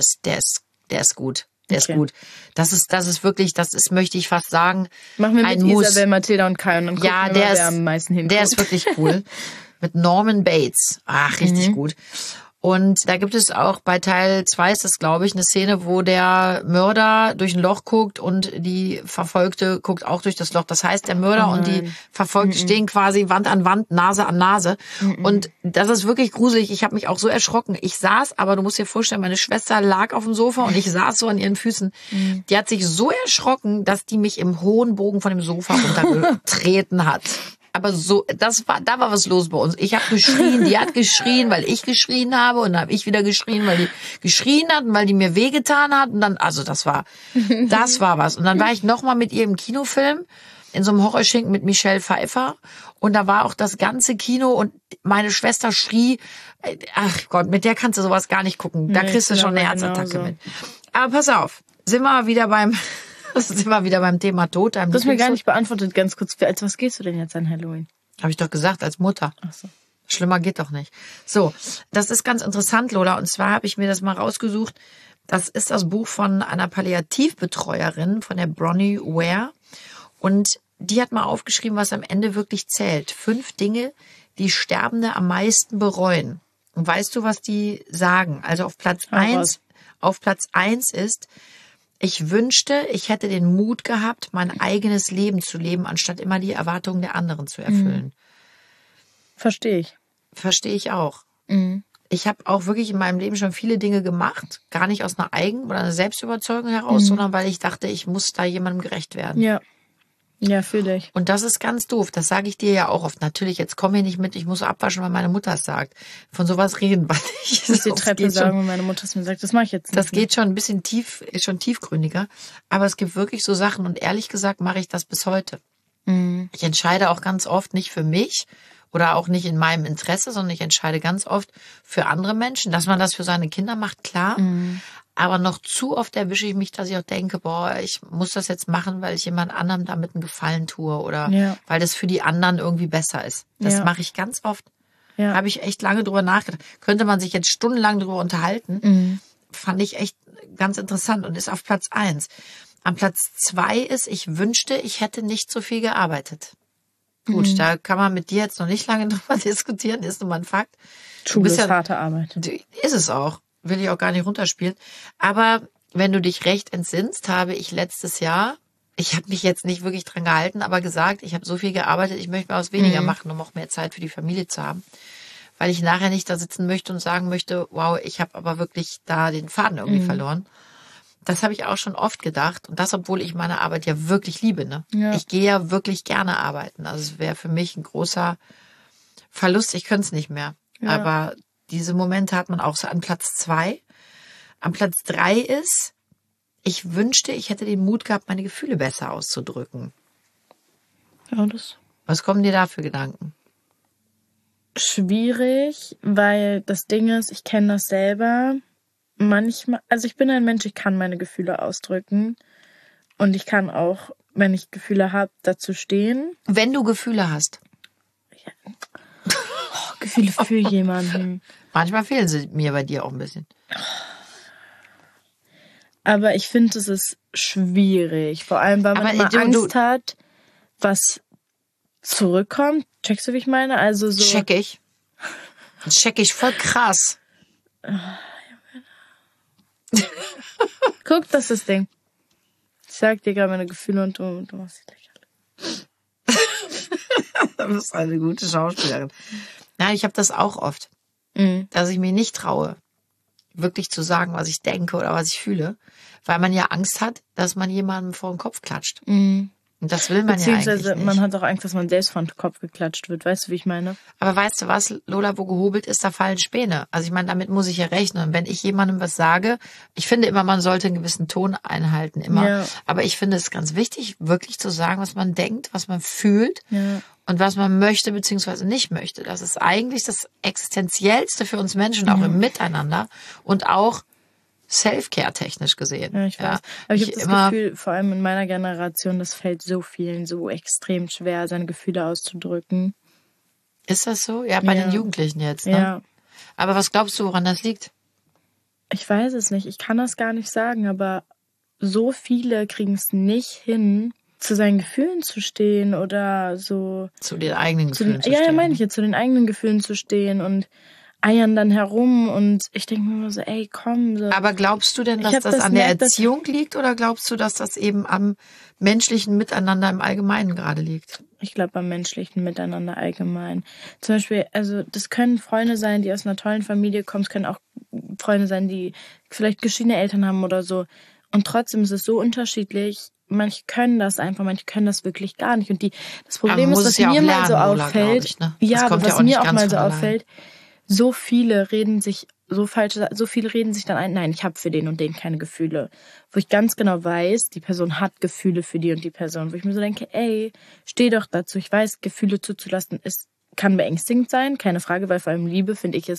ist gut. Der ist gut. Das ist wirklich, möchte ich fast sagen, Machen wir ein mit Muss. Isabel, Mathilda und Kai und dann gucken wir mal, wer am meisten hinguckt. Der ist wirklich cool. Mit Norman Bates. Ach, richtig gut. Und da gibt es auch bei Teil 2 ist das, glaube ich, eine Szene, wo der Mörder durch ein Loch guckt und die Verfolgte guckt auch durch das Loch. Das heißt, der Mörder und die Verfolgte stehen quasi Wand an Wand, Nase an Nase. Und das ist wirklich gruselig. Ich habe mich auch so erschrocken. Ich saß, aber du musst dir vorstellen, meine Schwester lag auf dem Sofa und ich saß so an ihren Füßen. Die hat sich so erschrocken, dass die mich im hohen Bogen von dem Sofa runtergetreten hat. Aber so, da war was los bei uns. Ich habe geschrien, die hat geschrien, weil ich geschrien habe und dann habe ich wieder geschrien, weil die geschrien hat und weil die mir wehgetan hat und dann, also das war was. Und dann war ich nochmal mit ihr im Kinofilm in so einem Horrorschinken mit Michelle Pfeiffer und da war auch das ganze Kino und meine Schwester schrie, ach Gott, mit der kannst du sowas gar nicht gucken. Da kriegst du schon eine Herzattacke mit. Aber pass auf, sind wir wieder beim Thema Tod. Du hast mir gar nicht beantwortet, ganz kurz. Als was gehst du denn jetzt an Halloween? Habe ich doch gesagt, als Mutter. Ach so. Schlimmer geht doch nicht. So, das ist ganz interessant, Lola. Und zwar habe ich mir das mal rausgesucht. Das ist das Buch von einer Palliativbetreuerin, von der Bronnie Ware. Und die hat mal aufgeschrieben, was am Ende wirklich zählt. 5 Dinge, die Sterbende am meisten bereuen. Und weißt du, was die sagen? Also auf Platz 1 ist: Ich wünschte, ich hätte den Mut gehabt, mein eigenes Leben zu leben, anstatt immer die Erwartungen der anderen zu erfüllen. Verstehe ich. Verstehe ich auch. Ich habe auch wirklich in meinem Leben schon viele Dinge gemacht, gar nicht aus einer oder einer Selbstüberzeugung heraus, sondern weil ich dachte, ich muss da jemandem gerecht werden. Ja, fühle ich. Und das ist ganz doof. Das sage ich dir ja auch oft. Natürlich, jetzt komm hier nicht mit, ich muss abwaschen, weil meine Mutter es sagt. Von sowas reden wir nicht. Ich muss die Treppe sagen, wenn meine Mutter es mir sagt. Das mache ich jetzt nicht. Das geht schon ein bisschen ist schon tiefgründiger. Aber es gibt wirklich so Sachen und ehrlich gesagt mache ich das bis heute. Ich entscheide auch ganz oft nicht für mich oder auch nicht in meinem Interesse, sondern ich entscheide ganz oft für andere Menschen. Dass man das für seine Kinder macht, klar. Aber noch zu oft erwische ich mich, dass ich auch denke, boah, ich muss das jetzt machen, weil ich jemand anderem damit einen Gefallen tue oder weil das für die anderen irgendwie besser ist. Das mache ich ganz oft. Habe ich echt lange drüber nachgedacht. Könnte man sich jetzt stundenlang drüber unterhalten. Fand ich echt ganz interessant und ist auf Platz 1. Am Platz 2 ist, ich wünschte, ich hätte nicht so viel gearbeitet. Gut, da kann man mit dir jetzt noch nicht lange drüber diskutieren, ist nun mal ein Fakt. Schule ist harte Arbeit. Ist es auch. Will ich auch gar nicht runterspielen. Aber wenn du dich recht entsinnst, habe ich letztes Jahr, ich habe mich jetzt nicht wirklich dran gehalten, aber gesagt, ich habe so viel gearbeitet, ich möchte mal was weniger machen, um auch mehr Zeit für die Familie zu haben. Weil ich nachher nicht da sitzen möchte und sagen möchte, wow, ich habe aber wirklich da den Faden irgendwie verloren. Das habe ich auch schon oft gedacht. Und das, obwohl ich meine Arbeit ja wirklich liebe. Ne? Ja. Ich gehe ja wirklich gerne arbeiten. Also es wäre für mich ein großer Verlust. Ich könnte es nicht mehr. Ja. Aber diese Momente hat man auch so an Platz 2. Am Platz 3 ist, ich wünschte, ich hätte den Mut gehabt, meine Gefühle besser auszudrücken. Ja, das. Was kommen dir da für Gedanken? Schwierig, weil das Ding ist, ich kenne das selber. Manchmal, also ich bin ein Mensch, ich kann meine Gefühle ausdrücken. Und ich kann auch, wenn ich Gefühle habe, dazu stehen. Wenn du Gefühle hast. Ja. Gefühle für jemanden. Manchmal fehlen sie mir bei dir auch ein bisschen. Aber ich finde, es ist schwierig. Vor allem, weil man immer Angst hat, was zurückkommt. Checkst du, wie ich meine? Also so. Check ich voll krass. Guck, das ist das Ding. Ich sag dir gerade meine Gefühle und du machst die lächerlich. Du bist eine gute Schauspielerin. Nein, ich habe das auch oft. Dass ich mir nicht traue, wirklich zu sagen, was ich denke oder was ich fühle. Weil man ja Angst hat, dass man jemandem vor den Kopf klatscht. Und das will man ja eigentlich nicht. Man hat auch Angst, dass man selbst vor den Kopf geklatscht wird. Weißt du, wie ich meine? Aber weißt du was, Lola, wo gehobelt ist, da fallen Späne. Also ich meine, damit muss ich ja rechnen. Und wenn ich jemandem was sage, ich finde immer, man sollte einen gewissen Ton einhalten, immer. Ja. Aber ich finde es ganz wichtig, wirklich zu sagen, was man denkt, was man fühlt und was man möchte bzw. nicht möchte. Das ist eigentlich das Existenziellste für uns Menschen, auch im Miteinander und auch Self-Care technisch gesehen. Ja, ich weiß. Aber ich habe das Gefühl, vor allem in meiner Generation, das fällt so vielen so extrem schwer, seine Gefühle auszudrücken. Ist das so? Ja, bei den Jugendlichen jetzt, ne? Ja. Aber was glaubst du, woran das liegt? Ich weiß es nicht. Ich kann das gar nicht sagen, aber so viele kriegen es nicht hin, zu seinen Gefühlen zu stehen oder so. Zu den eigenen Gefühlen zu stehen. Ja, meine ich jetzt, zu den eigenen Gefühlen zu stehen und eiern dann herum und ich denke mir immer so, ey, komm. So. Aber glaubst du denn, dass das an der Erziehung liegt oder glaubst du, dass das eben am menschlichen Miteinander im Allgemeinen gerade liegt? Ich glaube am menschlichen Miteinander allgemein. Zum Beispiel, also das können Freunde sein, die aus einer tollen Familie kommen, es können auch Freunde sein, die vielleicht geschiedene Eltern haben oder so. Und trotzdem ist es so unterschiedlich. Manche können das einfach, manche können das wirklich gar nicht. Und das Problem ist, was mir mal so auffällt, ich, ne? ja, aber was mir auch mal so auffällt, so viele reden sich dann ein, nein, ich habe für den und den keine Gefühle. Wo ich ganz genau weiß, die Person hat Gefühle für die und die Person. Wo ich mir so denke, ey, steh doch dazu. Ich weiß, Gefühle zuzulassen kann beängstigend sein, keine Frage, weil vor allem Liebe, finde ich,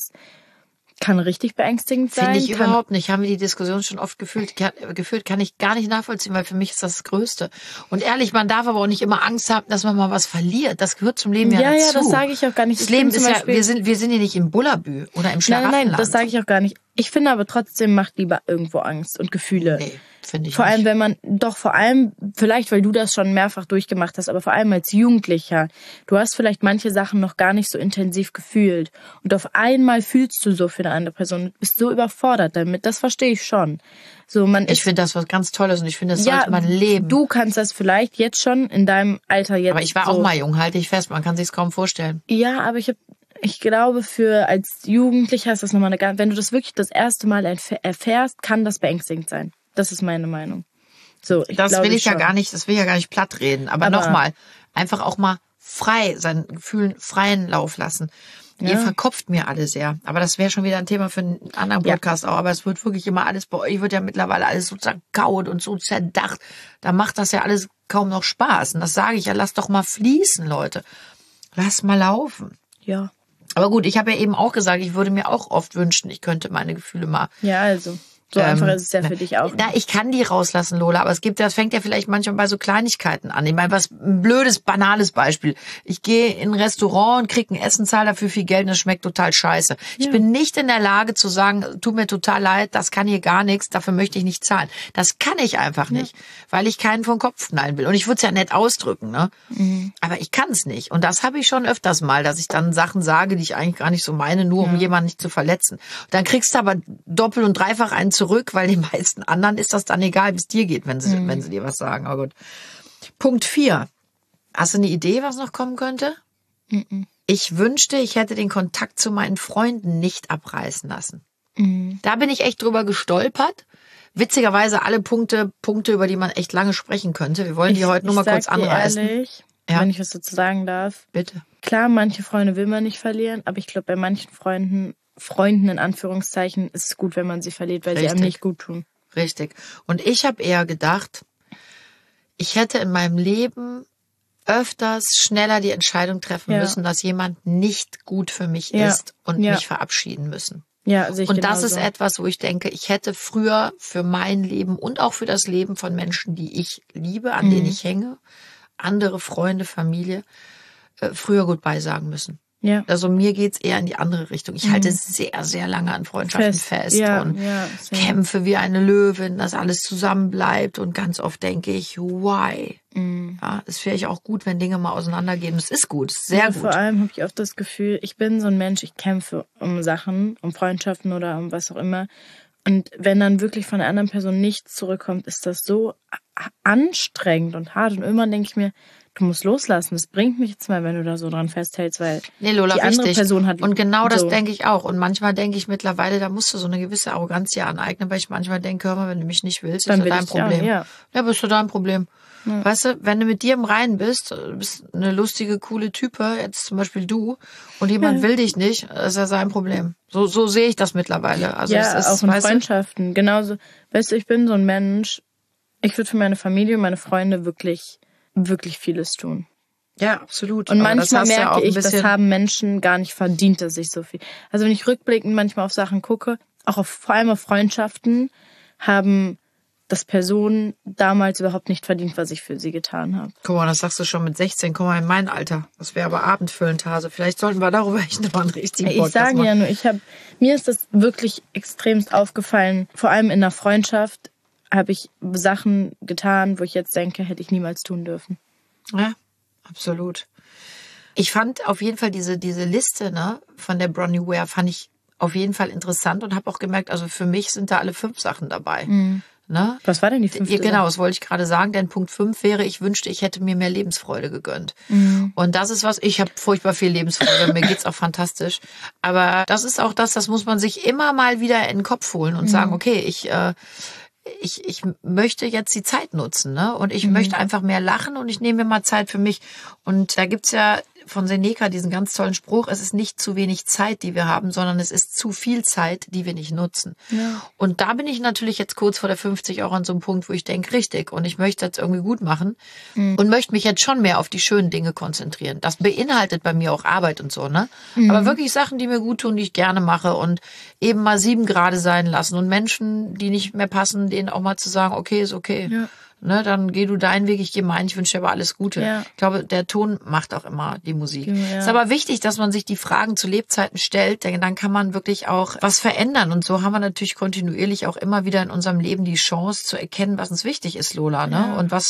kann richtig beängstigend sein. Finde ich überhaupt nicht. Haben wir die Diskussion schon oft geführt, kann ich gar nicht nachvollziehen, weil für mich ist das Größte. Und ehrlich, man darf aber auch nicht immer Angst haben, dass man mal was verliert. Das gehört zum Leben ja dazu. Ja, das sage ich auch gar nicht. Das Leben ist ja, wir sind hier nicht im Bullabü oder im Schlaraffenland. Nein, das sage ich auch gar nicht. Ich finde aber trotzdem macht Liebe irgendwo Angst und Gefühle. Nee, finde ich vor nicht. Vor allem, vielleicht weil du das schon mehrfach durchgemacht hast, aber vor allem als Jugendlicher, du hast vielleicht manche Sachen noch gar nicht so intensiv gefühlt und auf einmal fühlst du so für eine andere Person und bist so überfordert damit, das verstehe ich schon. So, ich finde das was ganz Tolles und ich finde, das sollte man leben. Du kannst das vielleicht jetzt schon in deinem Alter jetzt. Aber ich war auch mal jung, halte ich fest, man kann sich's kaum vorstellen. Ja, aber ich glaube, als Jugendlicher ist das nochmal wenn du das wirklich das erste Mal erfährst, kann das beängstigend sein. Das ist meine Meinung. So, das will ich ja gar nicht platt reden. Aber nochmal, einfach auch mal seinen Gefühlen freien Lauf lassen. Ja. Ihr verkopft mir alle sehr. Aber das wäre schon wieder ein Thema für einen anderen Podcast auch. Aber es wird wirklich immer alles, bei euch wird ja mittlerweile alles so zerkaut und so zerdacht. Da macht das ja alles kaum noch Spaß. Und das sage ich ja, lasst doch mal fließen, Leute. Lasst mal laufen. Ja. Aber gut, ich habe ja eben auch gesagt, ich würde mir auch oft wünschen, ich könnte meine Gefühle mal. Ja, also. So einfach ist es ja für dich auch. Ich kann die rauslassen, Lola, aber das fängt ja vielleicht manchmal bei so Kleinigkeiten an. Ich meine, ein blödes, banales Beispiel. Ich gehe in ein Restaurant und kriege ein Essen, zahle dafür viel Geld und das schmeckt total scheiße. Ja. Ich bin nicht in der Lage zu sagen, tut mir total leid, das kann hier gar nichts, dafür möchte ich nicht zahlen. Das kann ich einfach nicht, weil ich keinen vom Kopf knallen will. Und ich würde es ja nett ausdrücken, ne? Mhm. Aber ich kann es nicht. Und das habe ich schon öfters mal, dass ich dann Sachen sage, die ich eigentlich gar nicht so meine, nur um jemanden nicht zu verletzen. Und dann kriegst du aber doppelt und dreifach einen zurück, weil den meisten anderen ist das dann egal, wie es dir geht, wenn sie dir was sagen. Oh Gott. Punkt 4. Hast du eine Idee, was noch kommen könnte? Ich wünschte, ich hätte den Kontakt zu meinen Freunden nicht abreißen lassen. Da bin ich echt drüber gestolpert. Witzigerweise alle Punkte, über die man echt lange sprechen könnte. Wir wollen die heute nur mal kurz anreißen. Ehrlich, wenn ich was dazu sagen darf. Bitte. Klar, manche Freunde will man nicht verlieren, aber ich glaube, bei manchen Freunden in Anführungszeichen ist es gut, wenn man sie verliert, weil sie einem nicht gut tun. Richtig. Und ich habe eher gedacht, ich hätte in meinem Leben öfters schneller die Entscheidung treffen müssen, dass jemand nicht gut für mich ist und mich verabschieden müssen. Ja, sehe ich und das ist etwas, wo ich denke, ich hätte früher für mein Leben und auch für das Leben von Menschen, die ich liebe, an denen ich hänge, andere Freunde, Familie, früher Goodbye sagen müssen. Ja. Also mir geht's eher in die andere Richtung. Ich halte sehr, sehr lange an Freundschaften fest und kämpfe wie eine Löwin, dass alles zusammenbleibt. Und ganz oft denke ich, why? Ja, es wäre auch gut, wenn Dinge mal auseinandergehen. Das ist gut, sehr gut. Vor allem habe ich oft das Gefühl, ich bin so ein Mensch, ich kämpfe um Sachen, um Freundschaften oder um was auch immer. Und wenn dann wirklich von der anderen Person nichts zurückkommt, ist das so anstrengend und hart. Und irgendwann denke ich mir, du musst loslassen. Das bringt mich jetzt mal, wenn du da so dran festhältst, weil Lola, die andere Person hat... Und genau das denke ich auch. Und manchmal denke ich mittlerweile, da musst du so eine gewisse Arroganz hier aneignen, weil ich manchmal denke, hör mal, wenn du mich nicht willst, ist das dein Problem. Ja, bist du dein Problem. Ja. Weißt du, wenn du mit dir im Reinen bist, du bist eine lustige, coole Type, jetzt zum Beispiel du, und jemand will dich nicht, ist ja sein Problem. So sehe ich das mittlerweile. Also ja, es ist, auch in Freundschaften. Genauso, weißt du, ich bin so ein Mensch, ich würde für meine Familie und meine Freunde wirklich vieles tun. Ja, absolut. Und manchmal merke ich, das haben Menschen gar nicht verdient, dass ich so viel... Also wenn ich rückblickend manchmal auf Sachen gucke, vor allem auf Freundschaften, haben das Personen damals überhaupt nicht verdient, was ich für sie getan habe. Guck mal, das sagst du schon mit 16. Guck mal, in mein Alter. Das wäre aber abendfüllend, Hase. Vielleicht sollten wir darüber echt nochmal einen richtigen Podcast machen. Ich sage ja nur, mir ist das wirklich extremst aufgefallen. Vor allem in der Freundschaft habe ich Sachen getan, wo ich jetzt denke, hätte ich niemals tun dürfen. Ja, absolut. Ich fand auf jeden Fall diese Liste, ne, von der Bronnie Ware, fand ich auf jeden Fall interessant und habe auch gemerkt, also für mich sind da alle 5 Sachen dabei. Ne? Was war denn die 5. Genau, das wollte ich gerade sagen, denn Punkt 5 wäre, ich wünschte, ich hätte mir mehr Lebensfreude gegönnt. Und das ist was, ich habe furchtbar viel Lebensfreude, mir geht's auch fantastisch. Aber das ist auch das muss man sich immer mal wieder in den Kopf holen und sagen, okay, ich möchte jetzt die Zeit nutzen, ne? Und ich möchte einfach mehr lachen und ich nehme mir mal Zeit für mich. Und da gibt's ja von Seneca diesen ganz tollen Spruch, es ist nicht zu wenig Zeit, die wir haben, sondern es ist zu viel Zeit, die wir nicht nutzen. Ja. Und da bin ich natürlich jetzt kurz vor der 50 auch an so einem Punkt, wo ich denke, richtig, und ich möchte das irgendwie gut machen und möchte mich jetzt schon mehr auf die schönen Dinge konzentrieren. Das beinhaltet bei mir auch Arbeit und so, ne? Aber wirklich Sachen, die mir gut tun, die ich gerne mache und eben mal 7 Grade sein lassen und Menschen, die nicht mehr passen, denen auch mal zu sagen, okay, ist okay. Ja. Ne, dann geh du deinen Weg, ich gehe meinen, ich wünsche dir aber alles Gute. Ja. Ich glaube, der Ton macht auch immer die Musik. Ja. Ist aber wichtig, dass man sich die Fragen zu Lebzeiten stellt, denn dann kann man wirklich auch was verändern. Und so haben wir natürlich kontinuierlich auch immer wieder in unserem Leben die Chance zu erkennen, was uns wichtig ist, Lola, ne? Ja. Und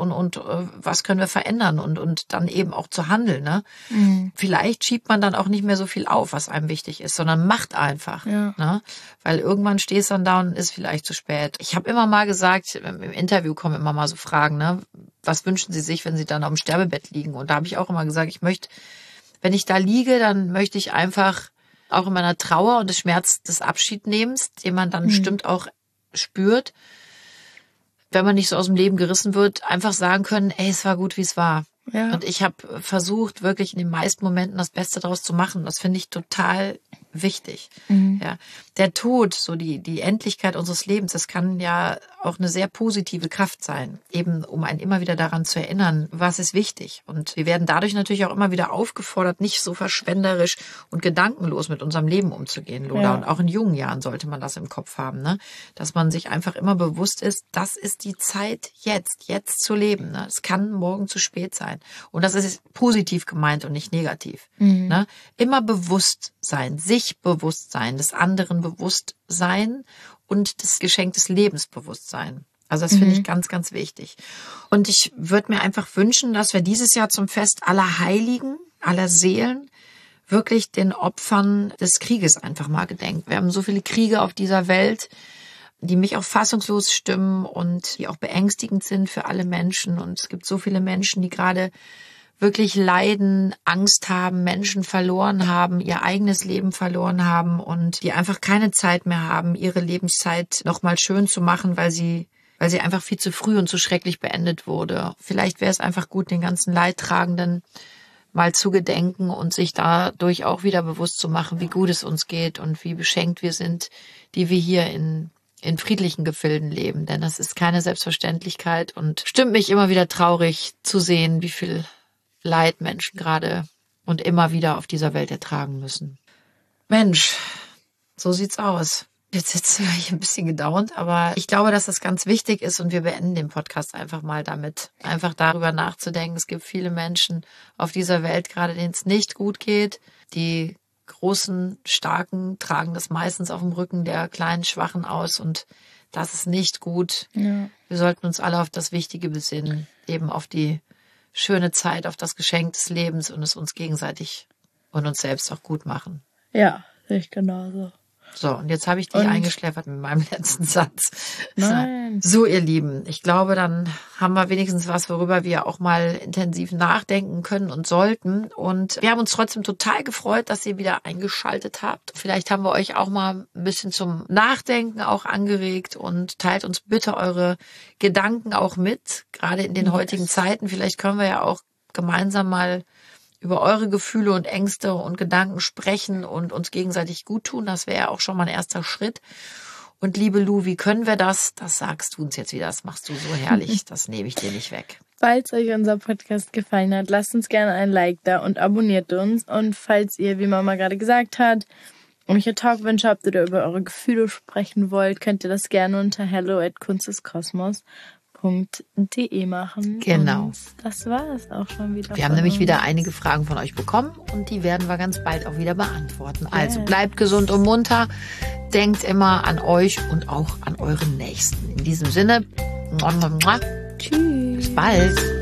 was können wir verändern und dann eben auch zu handeln, ne? Vielleicht schiebt man dann auch nicht mehr so viel auf, was einem wichtig ist, sondern macht einfach, ne? Weil irgendwann stehst du dann da und ist vielleicht zu spät. Ich habe immer mal gesagt, im Interview kommen immer mal so Fragen, ne? Was wünschen Sie sich, wenn Sie dann auf dem Sterbebett liegen? Und da habe ich auch immer gesagt, wenn ich da liege, dann möchte ich einfach auch in meiner Trauer und des Schmerz des Abschiednehmens, den man dann bestimmt auch spürt, wenn man nicht so aus dem Leben gerissen wird, einfach sagen können, ey, es war gut, wie es war. Ja. Und ich habe versucht, wirklich in den meisten Momenten das Beste daraus zu machen. Das finde ich total wichtig. Ja, der Tod, so die Endlichkeit unseres Lebens, das kann ja auch eine sehr positive Kraft sein, eben um einen immer wieder daran zu erinnern, was ist wichtig. Und wir werden dadurch natürlich auch immer wieder aufgefordert, nicht so verschwenderisch und gedankenlos mit unserem Leben umzugehen, Lola. Ja. Und auch in jungen Jahren sollte man das im Kopf haben, ne? Dass man sich einfach immer bewusst ist, das ist die Zeit jetzt zu leben. Ne? Es kann morgen zu spät sein. Und das ist positiv gemeint und nicht negativ. Ne? Immer bewusst sein, sich bewusst sein, des anderen bewusst sein und des Geschenk des Lebens bewusst sein. Also das finde ich ganz, ganz wichtig. Und ich würde mir einfach wünschen, dass wir dieses Jahr zum Fest aller Heiligen, aller Seelen, wirklich den Opfern des Krieges einfach mal gedenken. Wir haben so viele Kriege auf dieser Welt, die mich auch fassungslos stimmen und die auch beängstigend sind für alle Menschen. Und es gibt so viele Menschen, die gerade wirklich leiden, Angst haben, Menschen verloren haben, ihr eigenes Leben verloren haben und die einfach keine Zeit mehr haben, ihre Lebenszeit nochmal schön zu machen, weil sie einfach viel zu früh und zu schrecklich beendet wurde. Vielleicht wäre es einfach gut, den ganzen Leidtragenden mal zu gedenken und sich dadurch auch wieder bewusst zu machen, wie gut es uns geht und wie beschenkt wir sind, die wir hier in friedlichen Gefilden leben. Denn das ist keine Selbstverständlichkeit und stimmt mich immer wieder traurig zu sehen, wie viel Leid Menschen gerade und immer wieder auf dieser Welt ertragen müssen. Mensch, so sieht's aus. Jetzt sitzen wir hier ein bisschen gedauert, aber ich glaube, dass das ganz wichtig ist und wir beenden den Podcast einfach mal damit, einfach darüber nachzudenken. Es gibt viele Menschen auf dieser Welt gerade, denen es nicht gut geht. Die großen, starken tragen das meistens auf dem Rücken der kleinen, schwachen aus und das ist nicht gut. Ja. Wir sollten uns alle auf das Wichtige besinnen, eben auf die schöne Zeit, auf das Geschenk des Lebens und es uns gegenseitig und uns selbst auch gut machen. Ja, sehe ich genauso. So, und jetzt habe ich dich eingeschläfert mit meinem letzten Satz. Nein. So, ihr Lieben, ich glaube, dann haben wir wenigstens was, worüber wir auch mal intensiv nachdenken können und sollten. Und wir haben uns trotzdem total gefreut, dass ihr wieder eingeschaltet habt. Vielleicht haben wir euch auch mal ein bisschen zum Nachdenken auch angeregt und teilt uns bitte eure Gedanken auch mit, gerade in den heutigen Zeiten. Vielleicht können wir ja auch gemeinsam mal über eure Gefühle und Ängste und Gedanken sprechen und uns gegenseitig gut tun. Das wäre ja auch schon mal ein erster Schritt. Und liebe Lu, wie können wir das? Das sagst du uns jetzt wieder. Das machst du so herrlich. Das nehme ich dir nicht weg. Falls euch unser Podcast gefallen hat, lasst uns gerne ein Like da und abonniert uns. Und falls ihr, wie Mama gerade gesagt hat, irgendwelche Talkwünsche habt oder über eure Gefühle sprechen wollt, könnt ihr das gerne unter hello@kunstdeskosmos.de machen. Genau. Und das war es auch schon wieder. Wir haben nämlich wieder einige Fragen von euch bekommen und die werden wir ganz bald auch wieder beantworten. Also bleibt gesund und munter, denkt immer an euch und auch an euren Nächsten. In diesem Sinne, tschüss. Bis bald.